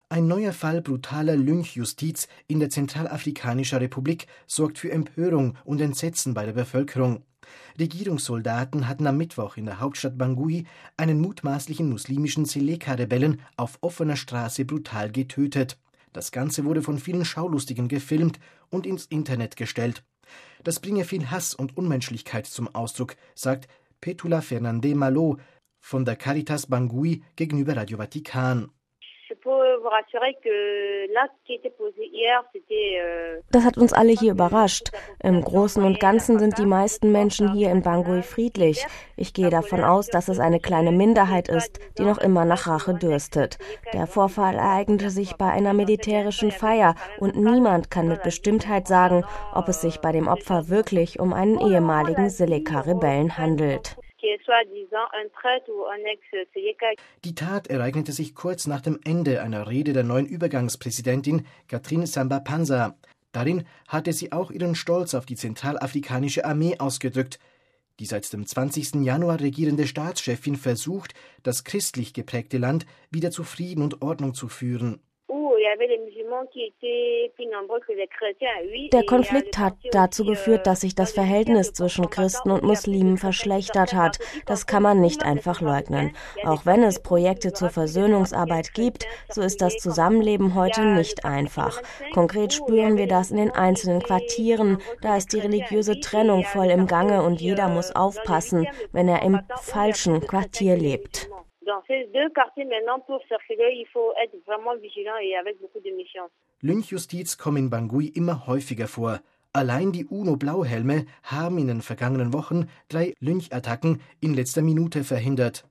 Ein neuer Fall brutaler Lynchjustiz in der Zentralafrikanischen Republik sorgt für Empörung und Entsetzen bei der Bevölkerung. Regierungssoldaten hatten am Mittwoch in der Hauptstadt Bangui einen mutmaßlichen muslimischen Seleka-Rebellen auf offener Straße brutal getötet. Das Ganze wurde von vielen Schaulustigen gefilmt und ins Internet gestellt. Das bringe viel Hass und Unmenschlichkeit zum Ausdruck, sagt Petula Fernandez Malo von der Caritas Bangui gegenüber Radio Vatikan. Das hat uns alle hier überrascht. Im Großen und Ganzen sind die meisten Menschen hier in Bangui friedlich. Ich gehe davon aus, dass es eine kleine Minderheit ist, die noch immer nach Rache dürstet. Der Vorfall ereignete sich bei einer militärischen Feier und niemand kann mit Bestimmtheit sagen, ob es sich bei dem Opfer wirklich um einen ehemaligen Seleka-Rebellen handelt. Die Tat ereignete sich kurz nach dem Ende einer Rede der neuen Übergangspräsidentin Catherine Samba-Panza. Darin hatte sie auch ihren Stolz auf die zentralafrikanische Armee ausgedrückt. Die seit dem 20. Januar regierende Staatschefin versucht, das christlich geprägte Land wieder zu Frieden und Ordnung zu führen. Der Konflikt hat dazu geführt, dass sich das Verhältnis zwischen Christen und Muslimen verschlechtert hat. Das kann man nicht einfach leugnen. Auch wenn es Projekte zur Versöhnungsarbeit gibt, so ist das Zusammenleben heute nicht einfach. Konkret spüren wir das in den einzelnen Quartieren. Da ist die religiöse Trennung voll im Gange und jeder muss aufpassen, wenn er im falschen Quartier lebt. Lynchjustiz kommen in Bangui immer häufiger vor. Allein die UNO-Blauhelme haben in den vergangenen Wochen 3 Lynchattacken in letzter Minute verhindert.